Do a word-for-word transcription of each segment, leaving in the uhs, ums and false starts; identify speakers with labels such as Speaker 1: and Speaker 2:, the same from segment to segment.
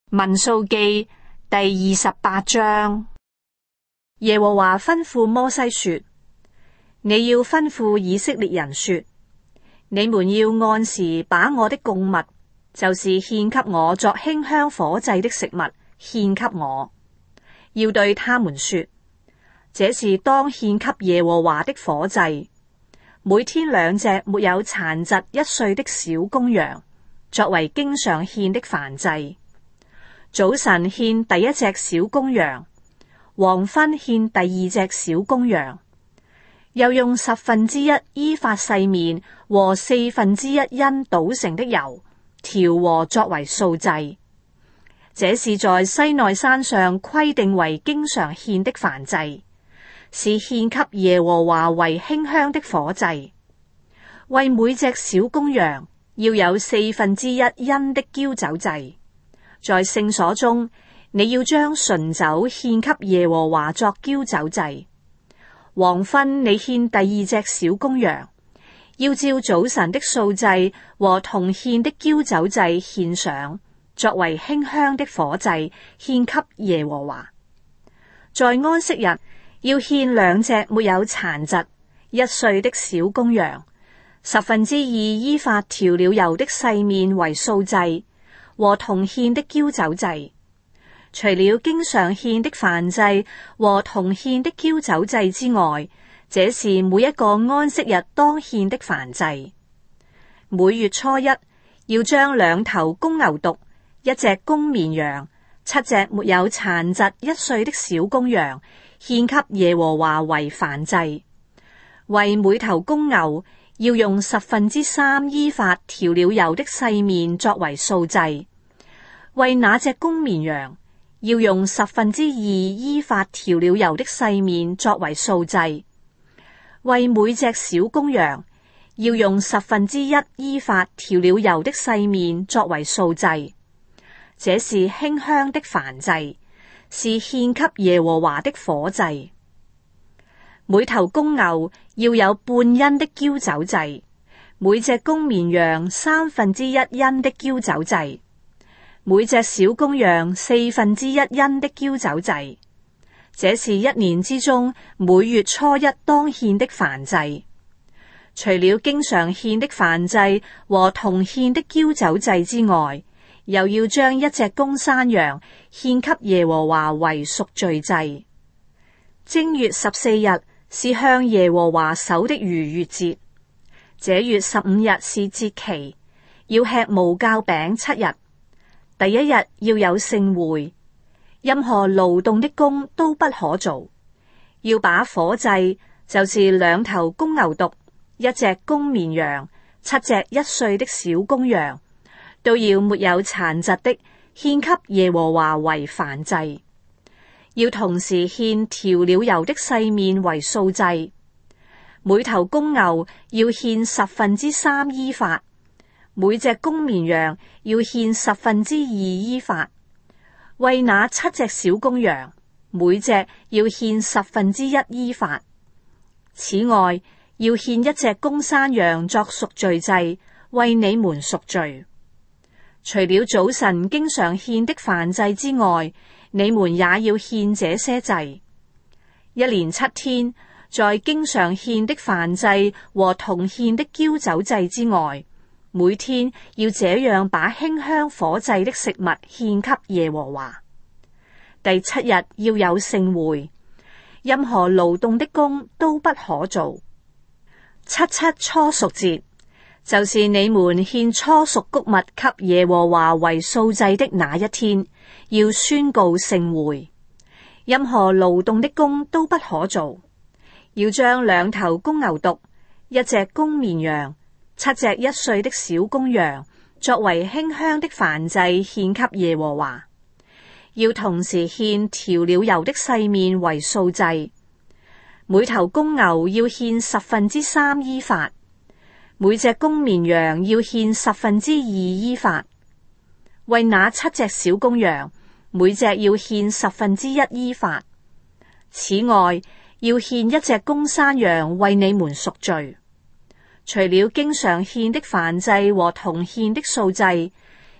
Speaker 1: 民數記第二十八章。耶和華吩咐摩西說：你要吩咐以色列人說，你們要按時把我的供物，就是獻給我作馨香火祭的食物，獻給我。要對他們說，這是當獻給耶和華的火祭，每天兩隻沒有殘疾一歲的小公羊，作為經常獻的燔祭。早晨獻第一隻小公羊，黃昏獻第二隻小公羊，又用十分之一伊法細麵和四分之一欣搗成的油調和作為素祭。這是在西奈山上規定為經常獻的燔祭，是獻給耶和華為馨香的火祭。為每隻小公羊要有四分之一欣的澆酒祭。在聖所中，你要將純酒獻給耶和華作澆酒祭。黃昏你獻第二隻小公羊，要照早晨的素祭和同獻的澆酒祭獻上，作為馨香的火祭，獻給耶和華。在安息日要獻兩隻沒有殘疾一歲的小公羊，十分之二伊法調了油的細麵為素祭，和同獻的澆酒祭。除了經常獻的燔祭和同獻的澆酒祭之外，這是每一個安息日當獻的燔祭。每月初一要將兩頭公牛犢、一隻公綿羊、七隻沒有殘疾一歲的小公羊獻給耶和華為燔祭。為每頭公牛要用十分之三伊法調了油的細麵作為素祭。為那隻公綿羊要用十分之二伊法調了油的細麵作為素祭。為每隻小公羊要用十分之一伊法調了油的細麵作為素祭。這是馨香的燔祭，是獻給耶和華的火祭。每頭公牛要有半欣的澆酒祭，每隻公綿羊三分之一欣的澆酒祭，每隻小公羊四分之一欣的澆酒祭。這是一年之中每月初一當獻的燔祭。除了經常獻的燔祭和同獻的澆酒祭之外，又要將一隻公山羊獻給耶和華為贖罪祭。正月十四日是向耶和華守的逾越節。這月十五日是節期，要吃無酵餅七日。第一日要有聖會，任何勞動的工都不可做。要把火祭，就是兩頭公牛犢、一隻公綿羊、七隻一歲的小公羊，都要沒有殘疾的，獻給耶和華為燔祭。要同時獻調了油的細麵為素祭。每頭公牛要獻十分之三伊法。每隻公綿羊要獻十分之二伊法。為那七隻小公羊，每隻要獻十分之一伊法。此外，要獻一隻公山羊作贖罪祭，為你們贖罪。除了早晨經常獻的燔祭之外，你們也要獻這些祭。一連七天，在經常獻的燔祭和同獻的澆酒祭之外，每天要這樣把馨香火祭的食物獻給耶和華。第七日要有聖會，任何勞動的工都不可做。七七初熟節，就是你們獻初熟穀物給耶和華為素祭的那一天，要宣告聖會。任何勞動的工都不可做。要將兩頭公牛犢、一隻公綿羊、七隻一歲的小公羊作為馨香的燔祭獻給耶和華。要同時獻調了油的細麵為素祭。每頭公牛要獻十分之三伊法。每隻公綿羊要獻十分之二伊法。為那七隻小公羊，每隻要獻十分之一伊法。此外，要獻一隻公山羊為你們贖罪。除了經常獻的燔祭和同獻的素祭，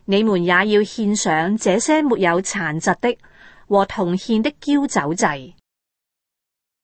Speaker 1: 你們也要獻上這些沒有殘疾的和同獻的澆酒祭。